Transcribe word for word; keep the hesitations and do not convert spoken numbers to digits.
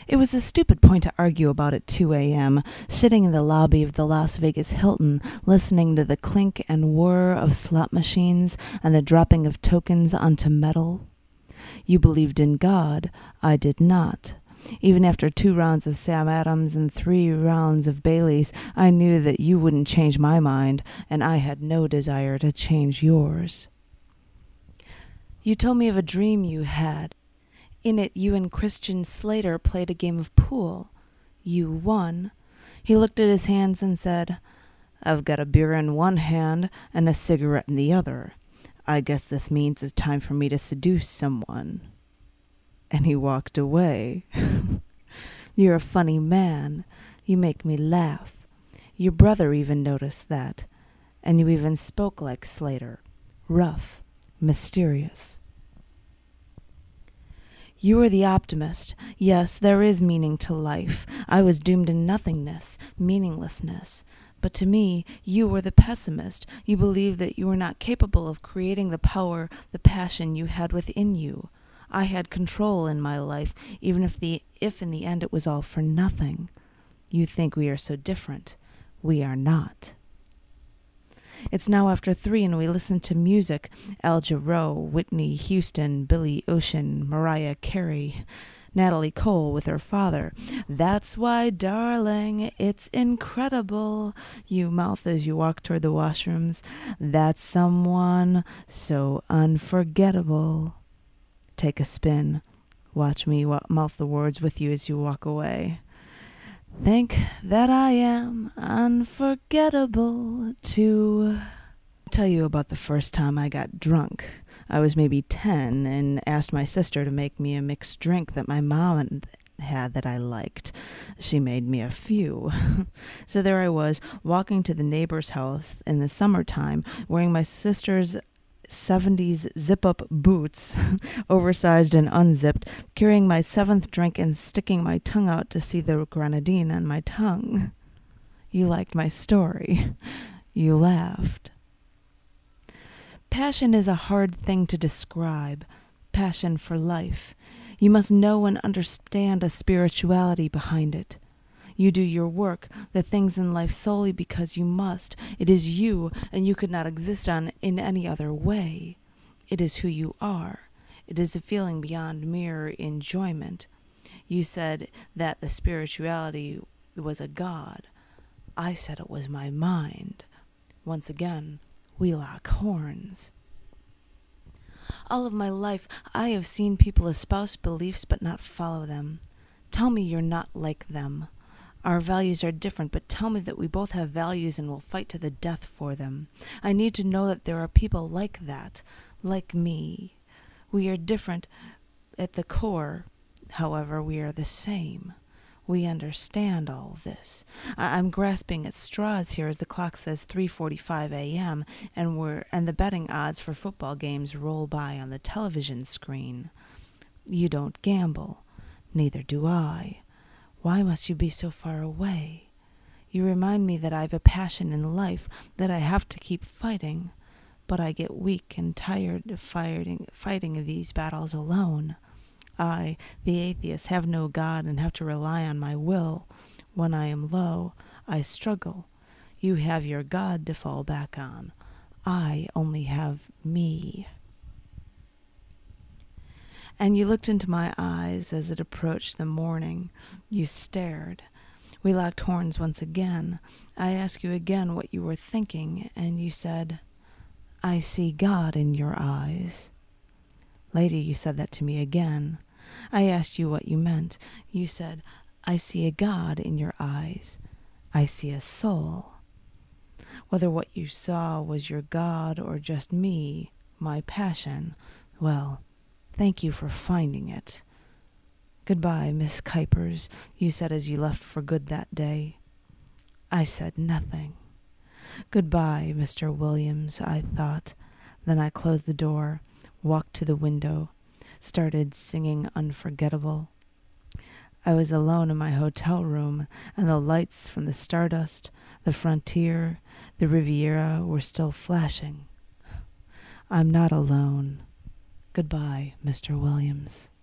It was a stupid point to argue about at two a.m., sitting in the lobby of the Las Vegas Hilton, listening to the clink and whir of slot machines and the dropping of tokens onto metal. You believed in God. I did not. Even after two rounds of Sam Adams and three rounds of Baileys, I knew that you wouldn't change my mind, and I had no desire to change yours. You told me of a dream you had. In it, you and Christian Slater played a game of pool. You won. He looked at his hands and said, "I've got a beer in one hand and a cigarette in the other. I guess this means it's time for me to seduce someone." And he walked away. You're a funny man. You make me laugh. Your brother even noticed that. And you even spoke like Slater. Rough. Mysterious. You are the optimist. Yes, there is meaning to life. I was doomed to nothingness, meaninglessness. But to me, you were the pessimist. You believed that you were not capable of creating the power, the passion you had within you. I had control in my life, even if the if in the end it was all for nothing. You think we are so different. We are not. It's now after three and we listen to music. Al Jarreau, Whitney Houston, Billy Ocean, Mariah Carey, Natalie Cole with her father. "That's why, darling, it's incredible," you mouth as you walk toward the washrooms. "That's someone so unforgettable." Take a spin. Watch me wa- mouth the words with you as you walk away. Think that I am unforgettable too. I'll tell you about the first time I got drunk. I was maybe ten and asked my sister to make me a mixed drink that my mom had that I liked. She made me a few. So there I was, walking to the neighbor's house in the summertime, wearing my sister's seventies zip-up boots, oversized and unzipped, carrying my seventh drink and sticking my tongue out to see the grenadine on my tongue. You liked my story. You laughed. Passion is a hard thing to describe. Passion for life. You must know and understand a spirituality behind it. You do your work, the things in life solely because you must. It is you, and you could not exist on in any other way. It is who you are. It is a feeling beyond mere enjoyment. You said that the spirituality was a god. I said it was my mind. Once again, we lock horns. All of my life, I have seen people espouse beliefs but not follow them. Tell me you're not like them. Our values are different, but tell me that we both have values and will fight to the death for them. I need to know that there are people like that, like me. We are different at the core. However, we are the same. We understand all this. I- I'm grasping at straws here as the clock says three forty-five a.m. and we're and the betting odds for football games roll by on the television screen. You don't gamble. Neither do I. Why must you be so far away? You remind me that I have a passion in life, that I have to keep fighting. But I get weak and tired of fighting, fighting these battles alone. I, the atheist, have no God and have to rely on my will. When I am low, I struggle. You have your God to fall back on. I only have me. And you looked into my eyes as it approached the morning. You stared. We locked horns once again. I asked you again what you were thinking, and you said, "I see God in your eyes." Later you said that to me again. I asked you what you meant. You said, "I see a God in your eyes. I see a soul." Whether what you saw was your God or just me, my passion, well, thank you for finding it. "Goodbye, Miss Kuipers," you said as you left for good that day. I said nothing. "Goodbye, Mister Williams," I thought. Then I closed the door, walked to the window, started singing Unforgettable. I was alone in my hotel room, and the lights from the Stardust, the Frontier, the Riviera were still flashing. I'm not alone. Goodbye, Mister Williams.